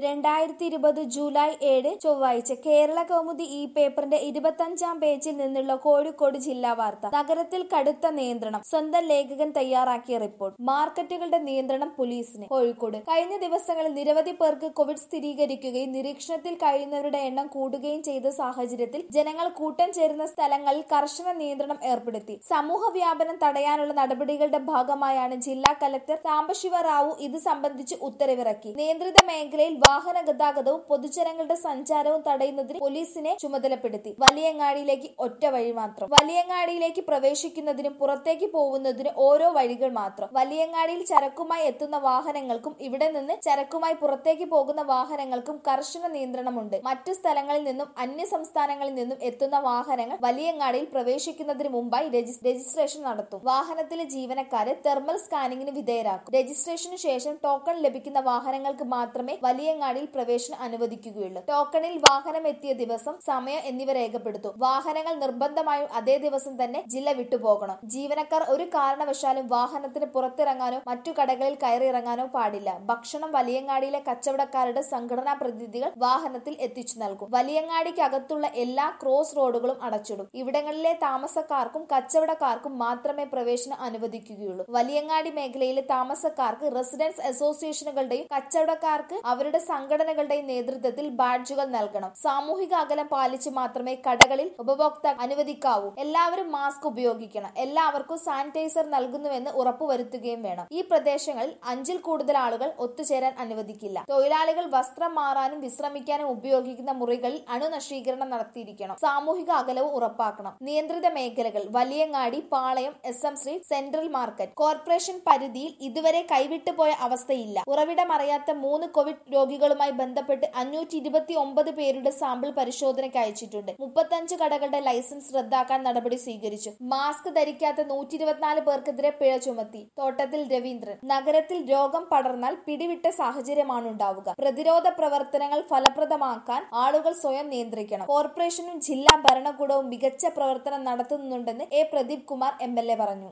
2020 July 7 ചൊവ്വാഴ്ച കേരള കൗമുദി ഈ പേപ്പറിന്റെ 25-ാം പേജിൽ നിന്നുള്ള കോഴിക്കോട് ജില്ലാ വാർത്ത. നഗരത്തിൽ കടുത്ത നിയന്ത്രണം. സ്വന്തം ലേഖകൻ തയ്യാറാക്കിയ റിപ്പോർട്ട്. മാർക്കറ്റുകളുടെ നിയന്ത്രണം പോലീസിന്. കോഴിക്കോട് കഴിഞ്ഞ ദിവസങ്ങളിൽ നിരവധി പേർക്ക് കോവിഡ് സ്ഥിരീകരിക്കുകയും നിരീക്ഷണത്തിൽ കഴിയുന്നവരുടെ എണ്ണം കൂടുകയും ചെയ്ത സാഹചര്യത്തിൽ ജനങ്ങൾ കൂട്ടം ചേരുന്ന സ്ഥലങ്ങളിൽ കർശന നിയന്ത്രണം ഏർപ്പെടുത്തി. സമൂഹ വ്യാപനം തടയാനുള്ള നടപടികളുടെ ഭാഗമായാണ് ജില്ലാ കലക്ടർ സാംബശിവ റാവു ഇത് സംബന്ധിച്ച് ഉത്തരവിറക്കി. നിയന്ത്രിത മേഖലയിൽ വാഹന ഗതാഗതവും പൊതുജനങ്ങളുടെ സഞ്ചാരവും തടയുന്നതിന് പോലീസിനെ ചുമതലപ്പെടുത്തി. വലിയങ്ങാടിയിലേക്ക് ഒറ്റ വഴി മാത്രം. വലിയങ്ങാടിയിലേക്ക് പ്രവേശിക്കുന്നതിനും പുറത്തേക്ക് പോകുന്നതിനും ഓരോ വഴികൾ മാത്രം. വലിയങ്ങാടിയിൽ ചരക്കുമായി എത്തുന്ന വാഹനങ്ങൾക്കും ഇവിടെ നിന്ന് ചരക്കുമായി പുറത്തേക്ക് പോകുന്ന വാഹനങ്ങൾക്കും കർശന നിയന്ത്രണമുണ്ട്. മറ്റു സ്ഥലങ്ങളിൽ നിന്നും അന്യ സംസ്ഥാനങ്ങളിൽ നിന്നും എത്തുന്ന വാഹനങ്ങൾ വലിയങ്ങാടിയിൽ പ്രവേശിക്കുന്നതിന് മുമ്പായി രജിസ്ട്രേഷൻ നടത്തും. വാഹനത്തിലെ ജീവനക്കാരെ തെർമൽ സ്കാനിങ്ങിന് വിധേയരാക്കും. രജിസ്ട്രേഷനു ശേഷം ടോക്കൺ ലഭിക്കുന്ന വാഹനങ്ങൾക്ക് മാത്രമേ വലിയങ്ങാടിയിൽ പ്രവേശനം അനുവദിക്കുകയുള്ളൂ. ടോക്കണിൽ വാഹനം എത്തിയ ദിവസം, സമയം എന്നിവ രേഖപ്പെടുത്തും. വാഹനങ്ങൾ നിർബന്ധമായും അതേ ദിവസം തന്നെ ജില്ല വിട്ടുപോകണം. ജീവനക്കാർ ഒരു കാരണവശാലും വാഹനത്തിന് പുറത്തിറങ്ങാനോ മറ്റു കടകളിൽ കയറിയിറങ്ങാനോ പാടില്ല. ഭക്ഷണം വലിയങ്ങാടിയിലെ കച്ചവടക്കാരുടെ സംഘടനാ പ്രതിനിധികൾ വാഹനത്തിൽ എത്തിച്ചു നൽകും. വലിയങ്ങാടിക്കകത്തുള്ള എല്ലാ ക്രോസ് റോഡുകളും അടച്ചിടും. ഇവിടങ്ങളിലെ താമസക്കാർക്കും കച്ചവടക്കാർക്കും മാത്രമേ പ്രവേശനം അനുവദിക്കുകയുള്ളൂ. വലിയങ്ങാടി മേഖലയിലെ താമസക്കാർക്ക് റെസിഡൻസ് അസോസിയേഷനുകളുടെയും കച്ചവടക്കാർക്ക് അവരുടെ സംഘടനകളുടെയും നേതൃത്വത്തിൽ ബാഡ്ജുകൾ നൽകണം. സാമൂഹിക അകലം പാലിച്ച് മാത്രമേ കടകളിൽ ഉപഭോക്താക്കൾ അനുവദിക്കാവൂ. എല്ലാവരും മാസ്ക് ഉപയോഗിക്കണം. എല്ലാവർക്കും സാനിറ്റൈസർ നൽകുന്നുവെന്ന് ഉറപ്പുവരുത്തുകയും വേണം. ഈ പ്രദേശങ്ങളിൽ 5-ൽ കൂടുതൽ ആളുകൾ ഒത്തുചേരാൻ അനുവദിക്കില്ല. തൊഴിലാളികൾ വസ്ത്രം മാറാനും വിശ്രമിക്കാനും ഉപയോഗിക്കുന്ന മുറികളിൽ അണുനശീകരണം നടത്തിയിരിക്കണം. സാമൂഹിക അകലവും ഉറപ്പാക്കണം. നിയന്ത്രിത മേഖലകൾ Valiyangadi, Palayam, SM street, central market. Corporation പരിധിയിൽ ഇതുവരെ കൈവിട്ടുപോയ അവസ്ഥയില്ല. ഉറവിടമറിയാത്ത 3 കോവിഡ് രോഗികളുമായി ബന്ധപ്പെട്ട് 529 പേരുടെ സാമ്പിൾ പരിശോധനയ്ക്ക് അയച്ചിട്ടുണ്ട്. 35 കടകളുടെ ലൈസൻസ് റദ്ദാക്കാൻ നടപടി സ്വീകരിച്ചു. മാസ്ക് ധരിക്കാത്ത 124 പേർക്കെതിരെ പിഴ ചുമത്തി. തോട്ടത്തിൽ രവീന്ദ്രൻ. നഗരത്തിൽ രോഗം പടർന്നാൽ പിടിവിട്ട സാഹചര്യമാണ് ഉണ്ടാവുക. പ്രതിരോധ പ്രവർത്തനങ്ങൾ ഫലപ്രദമാക്കാൻ ആളുകൾ സ്വയം നിയന്ത്രിക്കണം. കോർപ്പറേഷനും ജില്ലാ ഭരണകൂടവും മികച്ച പ്രവർത്തനം നടത്തുന്നുണ്ടെന്ന് പ്രദീപ് കുമാർ MLA പറഞ്ഞു.